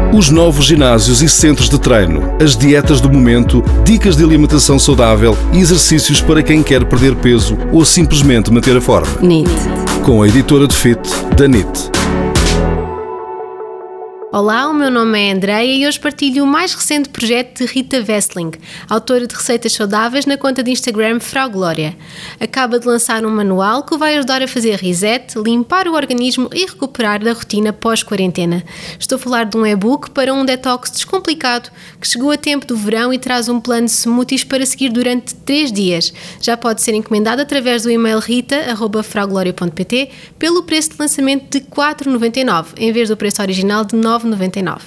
Os novos ginásios e centros de treino, as dietas do momento, dicas de alimentação saudável e exercícios para quem quer perder peso ou simplesmente manter a forma. NIT. Com a editora de Fit da NIT. Olá, o meu nome é Andreia e hoje partilho o mais recente projeto de Rita Westling, autora de receitas saudáveis na conta de Instagram Frau Glória. Acaba de lançar um manual que vai ajudar a fazer reset, limpar o organismo e recuperar da rotina pós-quarentena. Estou a falar de um e-book para um detox descomplicado que chegou a tempo do verão e traz um plano de smoothies para seguir durante 3 dias. Já pode ser encomendado através do e-mail rita@fraugloria.pt pelo preço de lançamento de 4,99 em vez do preço original de 9,99.